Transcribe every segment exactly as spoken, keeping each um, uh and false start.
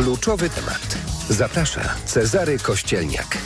Kluczowy temat. Zaprasza Cezary Kościelniak.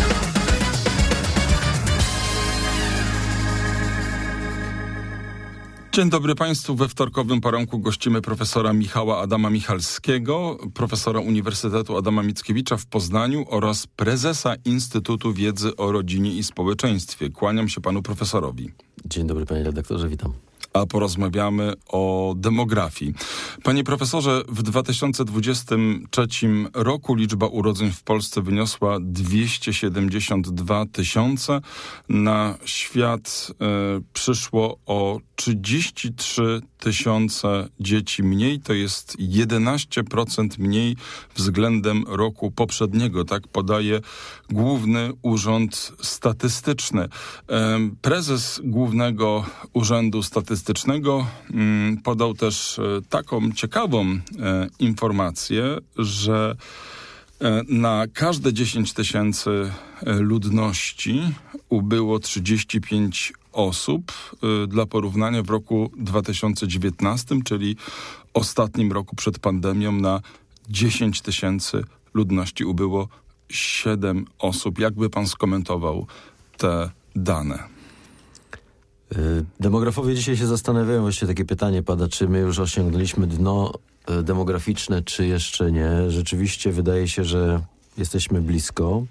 Dzień dobry Państwu. We wtorkowym poranku gościmy profesora Michała Adama Michalskiego, profesora Uniwersytetu Adama Mickiewicza w Poznaniu oraz prezesa Instytutu Wiedzy o Rodzinie i Społeczeństwie. Kłaniam się panu profesorowi. Dzień dobry panie redaktorze, witam. A porozmawiamy o demografii. Panie profesorze, w dwa tysiące dwudziestym trzecim roku liczba urodzeń w Polsce wyniosła dwieście siedemdziesiąt dwa tysiące. Na świat e, przyszło o trzydzieści trzy tysiące dzieci mniej. To jest jedenaście procent mniej względem roku poprzedniego. Tak podaje Główny Urząd Statystyczny. E, prezes Głównego Urzędu Statystycznego podał też taką ciekawą informację, że na każde dziesięć tysięcy ludności ubyło trzydzieści pięć osób. Dla porównania w roku dwa tysiące dziewiętnastym, czyli ostatnim roku przed pandemią, na dziesięć tysięcy ludności ubyło siedem osób. Jakby pan skomentował te dane? Demografowie dzisiaj się zastanawiają, właściwie takie pytanie pada, czy my już osiągnęliśmy dno demograficzne, czy jeszcze nie. Rzeczywiście wydaje się, że jesteśmy blisko.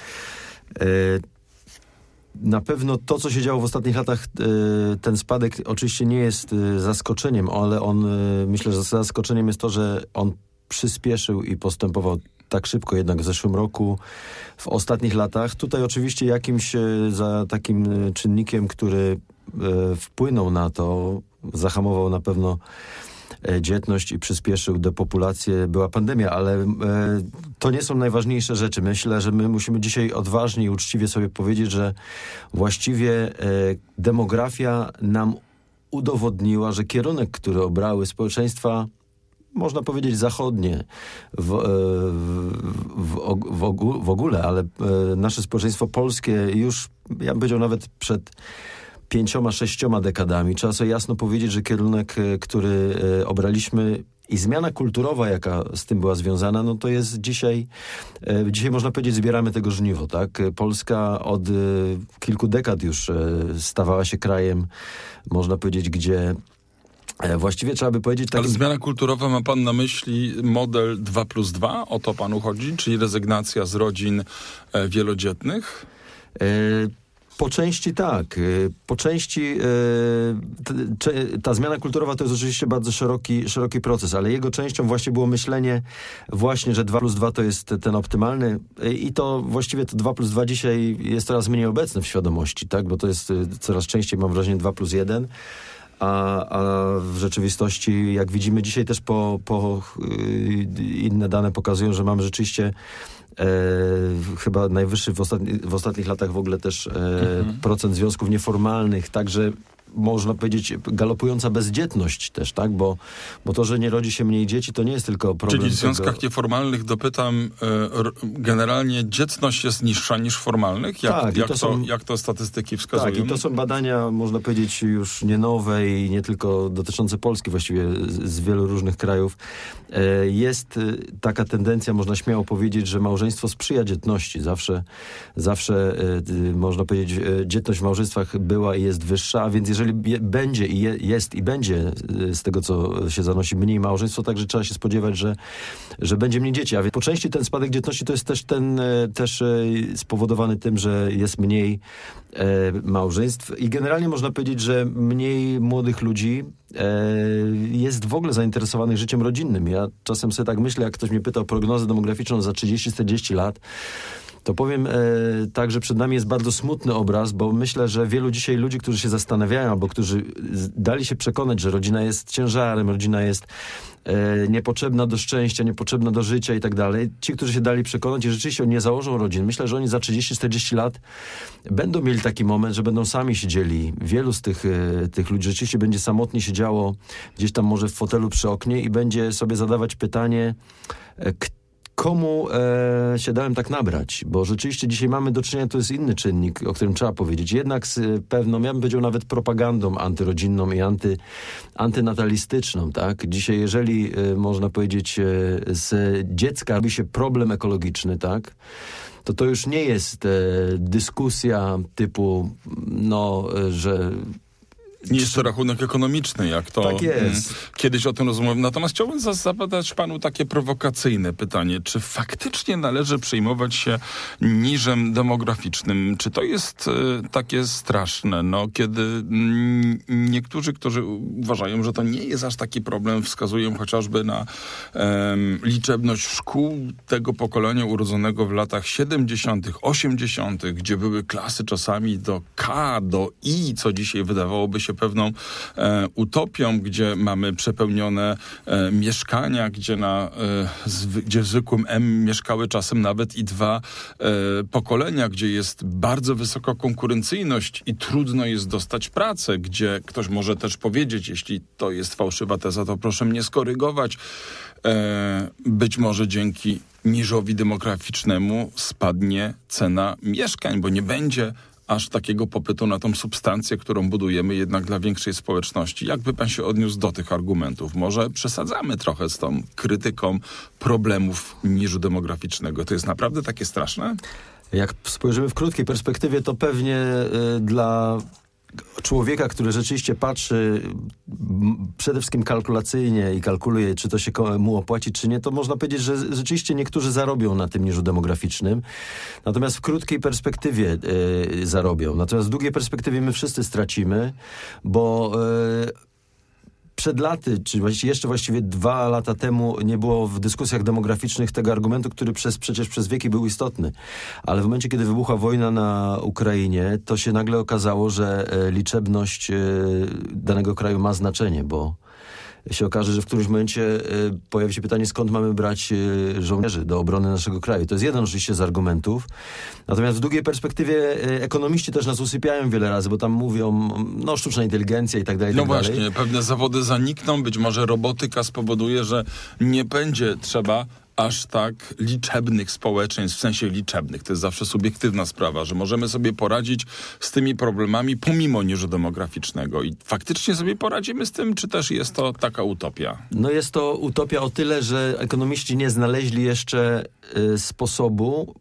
Na pewno to, co się działo w ostatnich latach, ten spadek oczywiście nie jest zaskoczeniem, ale on, myślę, że zaskoczeniem jest to, że on przyspieszył i postępował tak szybko jednak w zeszłym roku, w ostatnich latach. Tutaj oczywiście jakimś za takim czynnikiem, który e, wpłynął na to, zahamował na pewno e, dzietność i przyspieszył depopulację, była pandemia, ale e, to nie są najważniejsze rzeczy. Myślę, że my musimy dzisiaj odważnie i uczciwie sobie powiedzieć, że właściwie e, demografia nam udowodniła, że kierunek, który obrały społeczeństwa, można powiedzieć zachodnie w, w, w, w ogóle, ale nasze społeczeństwo polskie już, ja bym powiedział, nawet przed pięcioma, sześcioma dekadami. Trzeba sobie jasno powiedzieć, że kierunek, który obraliśmy i zmiana kulturowa, jaka z tym była związana, no to jest dzisiaj, dzisiaj można powiedzieć, zbieramy tego żniwo, tak? Polska od kilku dekad już stawała się krajem, można powiedzieć, gdzie właściwie trzeba by powiedzieć... Takim... Ale zmiana kulturowa, ma pan na myśli model dwa plus dwa? O to panu chodzi? Czyli rezygnacja z rodzin e, wielodzietnych? E, po części tak. E, po części e, t, ta zmiana kulturowa to jest oczywiście bardzo szeroki, szeroki proces, ale jego częścią właśnie było myślenie właśnie, że dwa plus dwa to jest ten optymalny e, i to właściwie to dwa plus dwa dzisiaj jest coraz mniej obecne w świadomości, tak? Bo to jest e, coraz częściej, mam wrażenie, dwa plus jeden. A, a w rzeczywistości, jak widzimy dzisiaj też po, po yy, inne dane pokazują, że mamy rzeczywiście e, chyba najwyższy w, ostatni, w ostatnich latach w ogóle też e, mhm. procent związków nieformalnych, także można powiedzieć galopująca bezdzietność też, tak? Bo, bo to, że nie rodzi się mniej dzieci, to nie jest tylko problem. Czyli w związkach tego... nieformalnych, dopytam, e, generalnie dzietność jest niższa niż formalnych? Jak, tak, jak, to, to, są, jak to statystyki wskazują? Tak, i to są badania, można powiedzieć, już nie nowe i nie tylko dotyczące Polski, właściwie z, z wielu różnych krajów. E, jest taka tendencja, można śmiało powiedzieć, że małżeństwo sprzyja dzietności. Zawsze, zawsze e, można powiedzieć, e, dzietność w małżeństwach była i jest wyższa, a więc jeżeli je, będzie i je, jest i będzie z tego, co się zanosi, mniej małżeństwo, także trzeba się spodziewać, że, że będzie mniej dzieci. A więc po części ten spadek dzietności to jest też ten też spowodowany tym, że jest mniej e, małżeństw i generalnie można powiedzieć, że mniej młodych ludzi e, jest w ogóle zainteresowanych życiem rodzinnym. Ja czasem sobie tak myślę, jak ktoś mnie pyta o prognozę demograficzną za trzydzieści czterdzieści lat, to powiem e, tak, że przed nami jest bardzo smutny obraz, bo myślę, że wielu dzisiaj ludzi, którzy się zastanawiają, albo którzy dali się przekonać, że rodzina jest ciężarem, rodzina jest e, niepotrzebna do szczęścia, niepotrzebna do życia i tak dalej. Ci, którzy się dali przekonać i rzeczywiście nie założą rodzin, myślę, że oni za trzydzieści czterdzieści lat będą mieli taki moment, że będą sami siedzieli. Wielu z tych, e, tych ludzi rzeczywiście będzie samotnie siedziało gdzieś tam może w fotelu przy oknie i będzie sobie zadawać pytanie, e, komu e, się dałem tak nabrać, bo rzeczywiście dzisiaj mamy do czynienia, to jest inny czynnik, o którym trzeba powiedzieć, jednak z pewną, ja bym powiedział nawet propagandą antyrodzinną i anty, antynatalistyczną, tak? Dzisiaj jeżeli, e, można powiedzieć, e, z dziecka robi się problem ekologiczny, tak? To to już nie jest e, dyskusja typu, no, e, że Nie jest to rachunek ekonomiczny, jak to tak jest. m, kiedyś o tym rozmawiałem. Natomiast chciałbym za- zapytać panu takie prowokacyjne pytanie. Czy faktycznie należy przejmować się niżem demograficznym? Czy to jest e, takie straszne? No, kiedy mm, niektórzy, którzy uważają, że to nie jest aż taki problem, wskazują chociażby na em, liczebność szkół tego pokolenia urodzonego w latach siedemdziesiątych, osiemdziesiątych, gdzie były klasy czasami do K, do I, co dzisiaj wydawałoby się pewną e, utopią, gdzie mamy przepełnione e, mieszkania, gdzie na e, zwy, gdzie w zwykłym M mieszkały czasem nawet i dwa e, pokolenia, gdzie jest bardzo wysoka konkurencyjność i trudno jest dostać pracę, gdzie ktoś może też powiedzieć, jeśli to jest fałszywa teza, to proszę mnie skorygować. E, być może dzięki niżowi demograficznemu spadnie cena mieszkań, bo nie będzie aż takiego popytu na tą substancję, którą budujemy jednak dla większej społeczności. Jakby pan się odniósł do tych argumentów? Może przesadzamy trochę z tą krytyką problemów niżu demograficznego. To jest naprawdę takie straszne? Jak spojrzymy w krótkiej perspektywie, to pewnie y, dla człowieka, który rzeczywiście patrzy m, przede wszystkim kalkulacyjnie i kalkuluje, czy to się ko- mu opłaci, czy nie, to można powiedzieć, że z- rzeczywiście niektórzy zarobią na tym niżu demograficznym. Natomiast w krótkiej perspektywie y, zarobią. Natomiast w długiej perspektywie my wszyscy stracimy, bo y, przed laty, czy właściwie jeszcze właściwie dwa lata temu nie było w dyskusjach demograficznych tego argumentu, który przez, przecież przez wieki był istotny. Ale w momencie, kiedy wybuchła wojna na Ukrainie, to się nagle okazało, że e, liczebność e, danego kraju ma znaczenie, bo się okaże, że w którymś momencie e, pojawi się pytanie, skąd mamy brać e, żołnierzy do obrony naszego kraju. To jest jeden oczywiście z argumentów. Natomiast w długiej perspektywie e, ekonomiści też nas usypiają wiele razy, bo tam mówią, no sztuczna inteligencja i tak dalej. No tak właśnie, dalej. pewne zawody zanikną, być może robotyka spowoduje, że nie będzie trzeba aż tak liczebnych społeczeństw, w sensie liczebnych. To jest zawsze subiektywna sprawa, że możemy sobie poradzić z tymi problemami pomimo niżu demograficznego. I faktycznie sobie poradzimy z tym, czy też jest to taka utopia? No jest to utopia o tyle, że ekonomiści nie znaleźli jeszcze y, sposobu,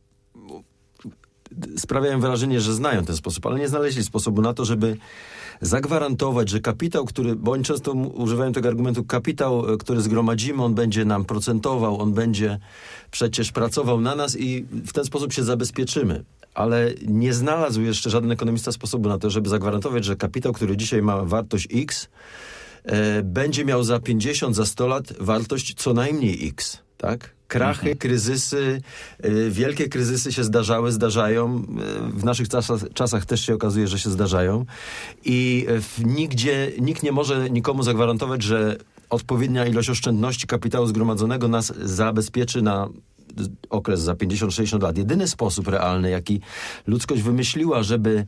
sprawiają wrażenie, że znają ten sposób, ale nie znaleźli sposobu na to, żeby zagwarantować, że kapitał, który, bo oni często m- używają tego argumentu, kapitał, y, który zgromadzimy, on będzie nam procentował, on będzie przecież pracował na nas i w ten sposób się zabezpieczymy. Ale nie znalazł jeszcze żaden ekonomista sposobu na to, żeby zagwarantować, że kapitał, który dzisiaj ma wartość X, e, będzie miał za pięćdziesiąt, za sto lat wartość co najmniej X, tak? Krachy, mhm. kryzysy, y, wielkie kryzysy się zdarzały, zdarzają. Y, w naszych czasach, czasach też się okazuje, że się zdarzają. I w, nigdzie, nikt nie może nikomu zagwarantować, że odpowiednia ilość oszczędności kapitału zgromadzonego nas zabezpieczy na okres za pięćdziesiąt sześćdziesiąt lat. Jedyny sposób realny, jaki ludzkość wymyśliła, żeby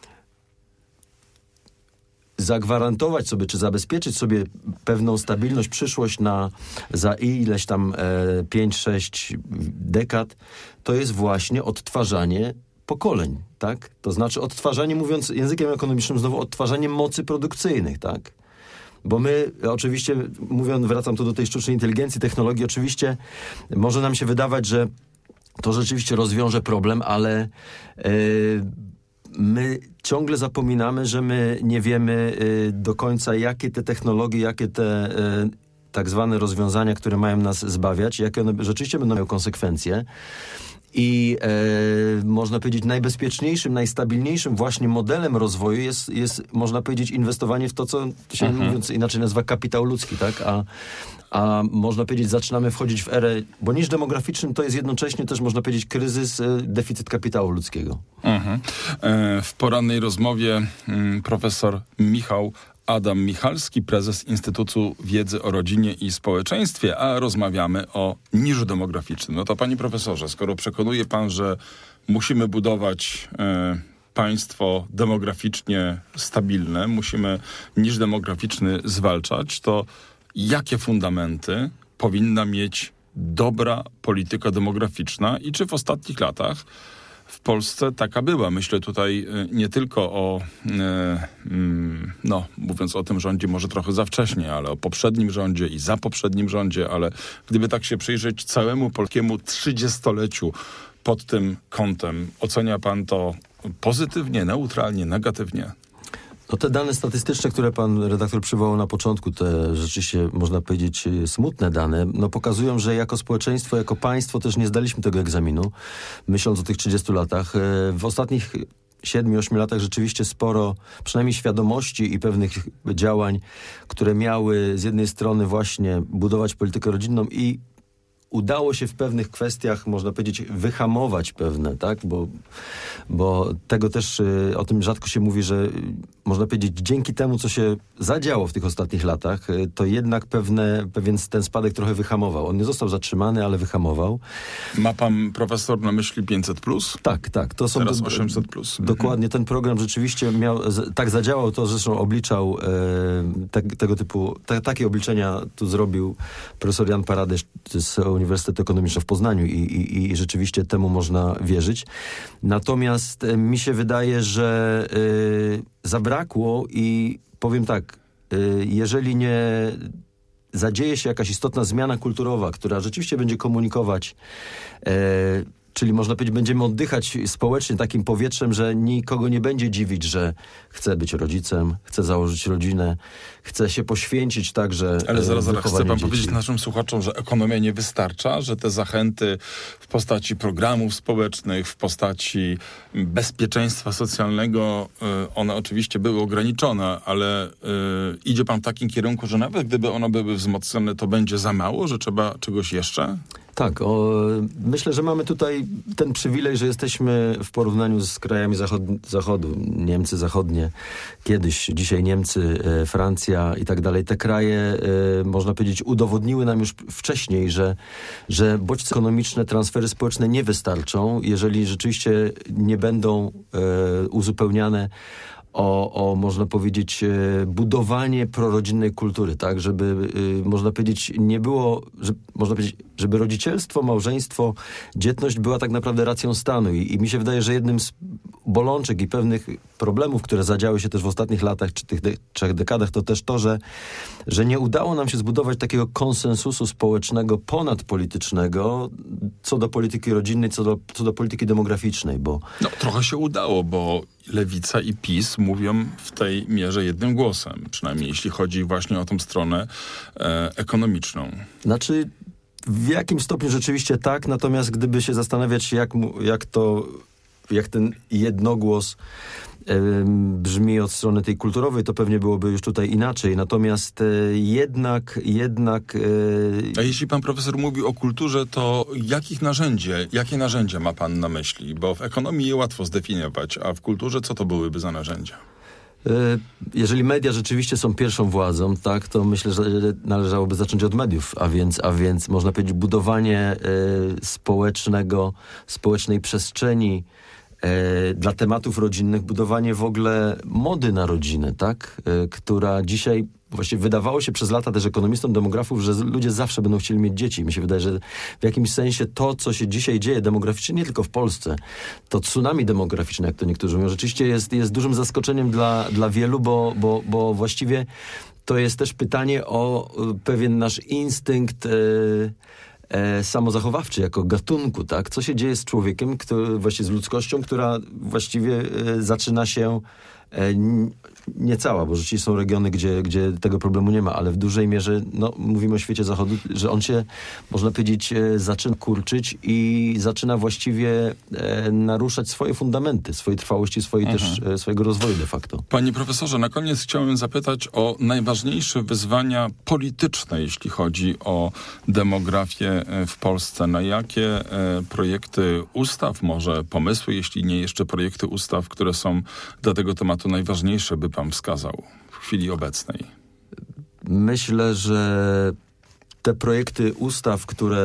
zagwarantować sobie, czy zabezpieczyć sobie pewną stabilność, przyszłość na za ileś tam e, pięć sześć dekad, to jest właśnie odtwarzanie pokoleń, tak? To znaczy odtwarzanie, mówiąc językiem ekonomicznym, znowu odtwarzanie mocy produkcyjnych, tak? Bo my oczywiście, mówiąc, wracam tu do tej sztucznej inteligencji, technologii, oczywiście może nam się wydawać, że to rzeczywiście rozwiąże problem, ale yy, my ciągle zapominamy, że my nie wiemy yy, do końca, jakie te technologie, jakie te yy, tak zwane rozwiązania, które mają nas zbawiać, jakie one rzeczywiście będą miały konsekwencje. I e, można powiedzieć najbezpieczniejszym, najstabilniejszym właśnie modelem rozwoju jest, jest można powiedzieć inwestowanie w to, co się mhm. mówiąc inaczej nazywa kapitał ludzki, tak? A, a można powiedzieć zaczynamy wchodzić w erę, bo niż demograficznym to jest jednocześnie też można powiedzieć kryzys, e, deficyt kapitału ludzkiego. Mhm. E, w porannej rozmowie m, profesor Michał Adam Michalski, prezes Instytutu Wiedzy o Rodzinie i Społeczeństwie, a rozmawiamy o niżu demograficznym. No to panie profesorze, skoro przekonuje pan, że musimy budować e, państwo demograficznie stabilne, musimy niż demograficzny zwalczać, to jakie fundamenty powinna mieć dobra polityka demograficzna i czy w ostatnich latach w Polsce taka była. Myślę tutaj nie tylko o, no mówiąc o tym rządzie może trochę za wcześnie, ale o poprzednim rządzie i za poprzednim rządzie, ale gdyby tak się przyjrzeć całemu polskiemu trzydziestoleciu pod tym kątem, ocenia pan to pozytywnie, neutralnie, negatywnie? No te dane statystyczne, które pan redaktor przywołał na początku, te rzeczywiście, można powiedzieć, smutne dane, no pokazują, że jako społeczeństwo, jako państwo też nie zdaliśmy tego egzaminu, myśląc o tych trzydziestu latach. W ostatnich siedmiu, ośmiu latach rzeczywiście sporo, przynajmniej świadomości i pewnych działań, które miały z jednej strony właśnie budować politykę rodzinną i udało się w pewnych kwestiach, można powiedzieć, wyhamować pewne, tak? Bo, bo tego też, y, o tym rzadko się mówi, że y, można powiedzieć, dzięki temu, co się zadziało w tych ostatnich latach, y, to jednak pewne, pewien ten spadek trochę wyhamował. On nie został zatrzymany, ale wyhamował. Ma pan profesor na myśli pięćset plus? Tak, tak. To są Teraz do, osiemset plus. Dokładnie. Mhm. Ten program rzeczywiście miał, z, tak zadziałał, to zresztą obliczał e, te, tego typu, te, takie obliczenia tu zrobił profesor Jan Paradysz z Uniwersytetu Ekonomicznego w Poznaniu i, i, i rzeczywiście temu można wierzyć. Natomiast e, mi się wydaje, że e, zabrakło i powiem tak, e, jeżeli nie zadzieje się jakaś istotna zmiana kulturowa, która rzeczywiście będzie komunikować, e, czyli można powiedzieć, będziemy oddychać społecznie takim powietrzem, że nikogo nie będzie dziwić, że chce być rodzicem, chce założyć rodzinę, chce się poświęcić także. Ale zaraz, zaraz, chce pan dzieci. powiedzieć naszym słuchaczom, że ekonomia nie wystarcza, że te zachęty w postaci programów społecznych, w postaci bezpieczeństwa socjalnego, one oczywiście były ograniczone, ale idzie pan w takim kierunku, że nawet gdyby one były wzmocnione, to będzie za mało, że trzeba czegoś jeszcze? Tak, o, myślę, że mamy tutaj ten przywilej, że jesteśmy w porównaniu z krajami zachod zachodu, Niemcy zachodnie, kiedyś, dzisiaj Niemcy, e, Francja i tak dalej. Te kraje, e, można powiedzieć, udowodniły nam już wcześniej, że, że bodźce ekonomiczne, transfery społeczne nie wystarczą, jeżeli rzeczywiście nie będą e, uzupełniane O, o, można powiedzieć, e, budowanie prorodzinnej kultury, tak, żeby, e, można powiedzieć, nie było, że, można powiedzieć, żeby rodzicielstwo, małżeństwo, dzietność była tak naprawdę racją stanu i, i mi się wydaje, że jednym z bolączek i pewnych problemów, które zadziały się też w ostatnich latach, czy tych de trzech dekadach, to też to, że, że nie udało nam się zbudować takiego konsensusu społecznego, ponadpolitycznego, co do polityki rodzinnej, co do, co do polityki demograficznej, bo... No, trochę się udało, bo Lewica i PiS mówią w tej mierze jednym głosem, przynajmniej jeśli chodzi właśnie o tą stronę e, ekonomiczną. Znaczy, w jakim stopniu rzeczywiście tak, natomiast gdyby się zastanawiać, jak, mu, jak to, jak ten jednogłos brzmi od strony tej kulturowej, to pewnie byłoby już tutaj inaczej. Natomiast e, jednak, jednak... E... A jeśli pan profesor mówi o kulturze, to jakich narzędzie, jakie narzędzia ma pan na myśli? Bo w ekonomii je łatwo zdefiniować, a w kulturze co to byłyby za narzędzia? Jeżeli media rzeczywiście są pierwszą władzą, tak, to myślę, że należałoby zacząć od mediów, a więc, a więc można powiedzieć budowanie y, społecznego, społecznej przestrzeni e, dla tematów rodzinnych, budowanie w ogóle mody na rodzinę, tak, e, która dzisiaj właściwie wydawało się przez lata też ekonomistom, demografów, że ludzie zawsze będą chcieli mieć dzieci. Mi się wydaje, że w jakimś sensie to, co się dzisiaj dzieje demograficznie, nie tylko w Polsce, to tsunami demograficzne, jak to niektórzy mówią, rzeczywiście jest, jest dużym zaskoczeniem dla, dla wielu, bo, bo, bo właściwie to jest też pytanie o pewien nasz instynkt e, e, samozachowawczy jako gatunku, tak? Co się dzieje z człowiekiem, który, właściwie z ludzkością, która właściwie e, zaczyna się e, nie cała, bo rzeczywiście są regiony, gdzie, gdzie tego problemu nie ma, ale w dużej mierze, no, mówimy o świecie zachodu, że on się, można powiedzieć, e, zaczyna kurczyć i zaczyna właściwie e, naruszać swoje fundamenty, swojej trwałości, swojej mhm. też, e, swojego rozwoju de facto. Panie profesorze, na koniec chciałem zapytać o najważniejsze wyzwania polityczne, jeśli chodzi o demografię w Polsce. Na jakie e, projekty ustaw, może pomysły, jeśli nie jeszcze projekty ustaw, które są dla tego tematu najważniejsze, by pan wskazał w chwili obecnej? Myślę, że te projekty ustaw, które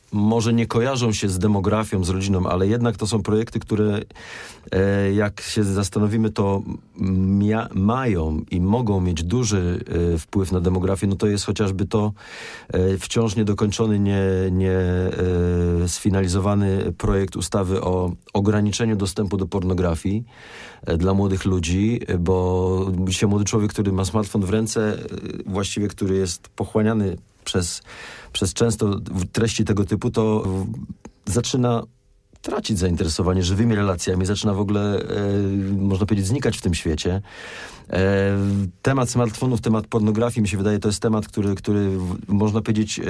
może nie kojarzą się z demografią, z rodziną, ale jednak to są projekty, które e, jak się zastanowimy, to mia- mają i mogą mieć duży e, wpływ na demografię. No to jest chociażby to e, wciąż niedokończony, nie, nie e, sfinalizowany projekt ustawy o ograniczeniu dostępu do pornografii e, dla młodych ludzi, bo dzisiaj młody człowiek, który ma smartfon w ręce, e, właściwie który jest pochłaniany przez, przez często treści tego typu, to zaczyna tracić zainteresowanie żywymi relacjami, zaczyna w ogóle, e, można powiedzieć, znikać w tym świecie. E, temat smartfonów, temat pornografii, mi się wydaje, to jest temat, który, który można powiedzieć, e,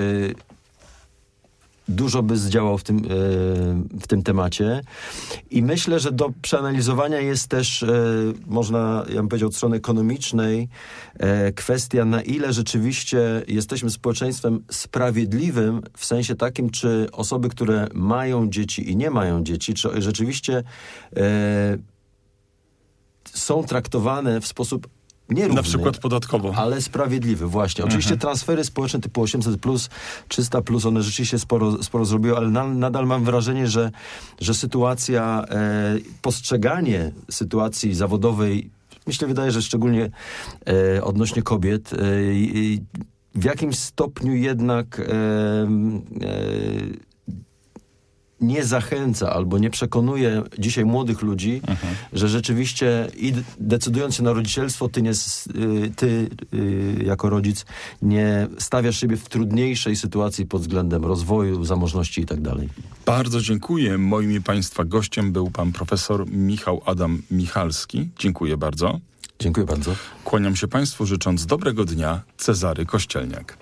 dużo by zdziałał w tym, e, w tym temacie. I myślę, że do przeanalizowania jest też, e, można, ja bym powiedział, od strony ekonomicznej, e, kwestia, na ile rzeczywiście jesteśmy społeczeństwem sprawiedliwym, w sensie takim, czy osoby, które mają dzieci i nie mają dzieci, czy rzeczywiście e, są traktowane w sposób nierówny, na przykład podatkowo. ale sprawiedliwy, właśnie. Oczywiście mhm. transfery społeczne typu osiemset plus, trzysta plus, one rzeczywiście sporo, sporo zrobiły, ale na, nadal mam wrażenie, że, że sytuacja, e, postrzeganie sytuacji zawodowej, myślę, wydaje, że szczególnie e, odnośnie kobiet, e, w jakimś stopniu jednak e, e, nie zachęca albo nie przekonuje dzisiaj młodych ludzi, mhm. że rzeczywiście i decydując się na rodzicielstwo, ty, nie, ty jako rodzic nie stawiasz siebie w trudniejszej sytuacji pod względem rozwoju, zamożności i tak dalej. Bardzo dziękuję. Moim i Państwa gościem był pan profesor Michał Adam Michalski. Dziękuję bardzo. Dziękuję bardzo. Kłaniam się Państwu, życząc dobrego dnia. Cezary Kościelniak.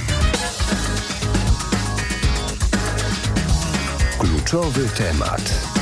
Kluczowy temat.